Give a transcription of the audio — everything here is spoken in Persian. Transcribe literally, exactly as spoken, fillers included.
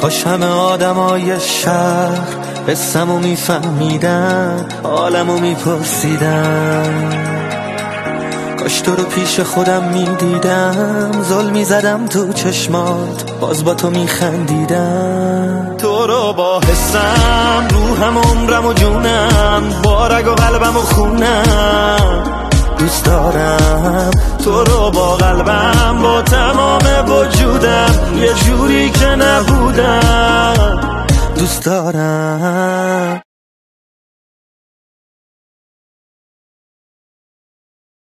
کاش همه آدمای شهر قصه‌مو میفهمیدن، حالمو میپرسیدن. کاش تو رو پیش خودم میدیدم، زل میزدم تو چشمات، باز با تو میخندیدم. تو رو با حسم، روحم، عمرم و جونم، با رگ و قلبم و خونم دوست دارم. تو رو با قلبم، با تمام وجودم، یه جوری که نبودم دوست دارم.